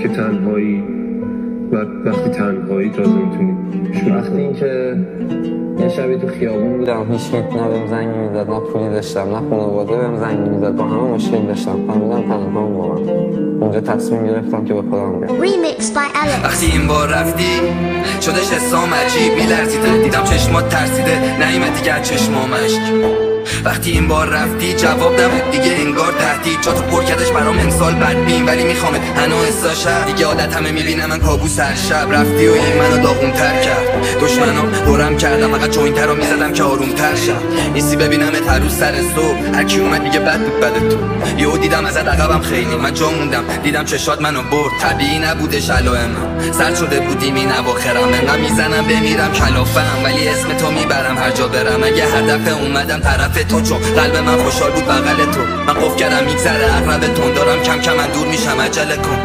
که تنهایی و وقتی تنهایی تازه میتونی وقتی این که یه شبی تو خیابون بودم، هیچ کی نه بهم زنگ میزد، نه پولی داشتم، نه خانواده بهم زنگ میزد، با همه مشکل داشتم، فهمیدم تنها واقعا. اونجا تصمیم گرفتم که به خودم بیام. وقتی این بار رفتی شدش حسام عجیب میلرزیده، دیدم چشمات ترسیده نیومد دیگه از چشمام اشک. وقتی این بار رفتی جواب نبود دیگه، انگار تهدید جاتو پر کردش برام امسال بدبین، ولی میخوامت هنو احساشم دیگه عادت همه میبینم من کابوس هر شب. رفتی و این منو داغون‌تر کرد، دشمنام دورم کردم فقط جوینتر رو میزدم که آروم‌تر شم. نیستی ببینمت هر روز سر صبح، هر کی اومد میگه بد بود بد تو. یهو دیدم ازت عقبم خیلی، من جا موندم دیدم چشات منو برد. طبیعی نبودش علائمم، سرد شده بودیم این اواخرم، انقدر میزنم بمیرم کلافم، ولی اسم تو میبرم هر جا برم. اگه هر دفعه اومدم طرف تو، چون قلب من خوشحال بود بغل تو، من قف کردم میگذره عقرب تون، دارم کم کم من دور میشم عجله کن.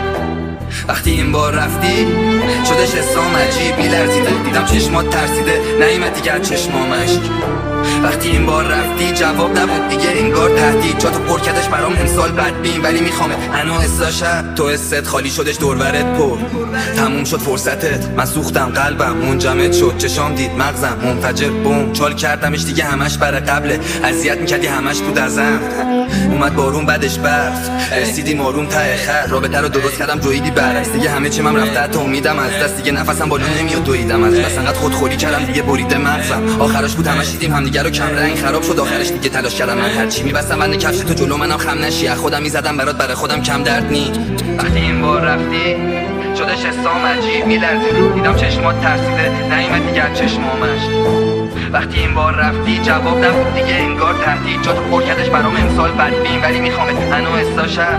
وقتی این بار رفتی شدش حسام عجیب میلرزیده، دیدم چشمات ترسیده نیومد دیگه از چشمام اشک. وقتی این بار رفتی جواب نبود دیگه، انگار تهدید جاتو پر کردش برام امسال بدبین، ولی میخوامت هنو حساشم. تو حست خالی شدش دورورت پر، تموم شد فرصتت، من سوختم قلبم منجمد شد، چشام دید مغزم منفجر بوم، چال کردمش دیگه همش برای قبله، اذیت میکردی همش بود ازم. اومد بارون بعدش برف، رسیدیم آروم ته خر، رابطه رو درست کردم جویدی برعکس، دیگه همه چی من رفته حتی امیدم از دست، دیگه نفسم بالا نمیاد دویدم از بس، انقدر خودخوری کردم دیگه بریده مغزم. آخرش بود همش دیدیم همدیگه رو کم رنگ، خراب شد آخرش دیگه تلاش کردم من هرچی میبستم بند کفش تو جلو منم خم نشی، از خودم میزدم برات برای خودم کم درد نی. وقتی این بار رفتی شدش حسام عجیب میلرزید، دیدم چشمات ترسیده نیومد دیگه از چشمامش. وقتی این بار رفتی جواب نبود دیگه، انگار تهدید جاتو پر کردش برام امسال بدبین، ولی میخوامت هنو حساشم.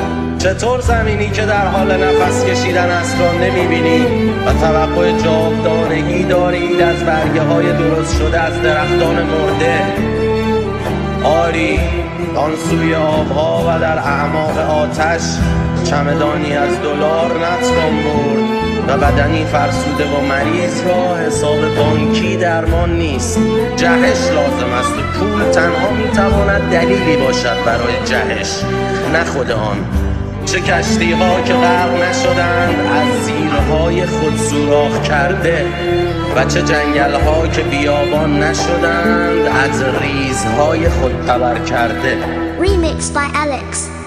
چطور زمینی که در حال نفس کشیدن است را نمیبینی و توقع جاودانگی دارید از برگه های درست شده از درختان مرده؟ آری آن سوی آبها و در اعماق آتش چمدانی از دلار نتوان برد و بدنی فرسوده و مریض را حساب بانکی درمان نیست. جهش لازم است و پول تنها میتواند دلیلی باشد برای جهش، نه خود آن. چه کشتی ها که غرق نشدند از زیرهای خود سوراخ کرده و چه جنگل ها که بیابان نشدند از ریزهای خود تبر کرده. Remixed by Alex.